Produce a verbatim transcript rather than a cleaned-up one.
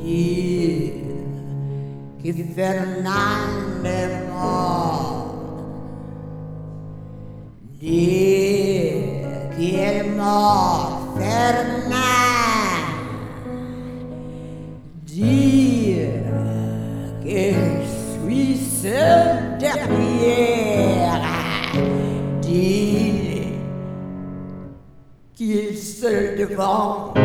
Dire que Fernando est mort. Dire qu'il est mort, Fernand. Dire que je suis seul derrière. Dire qu'il est seul devant.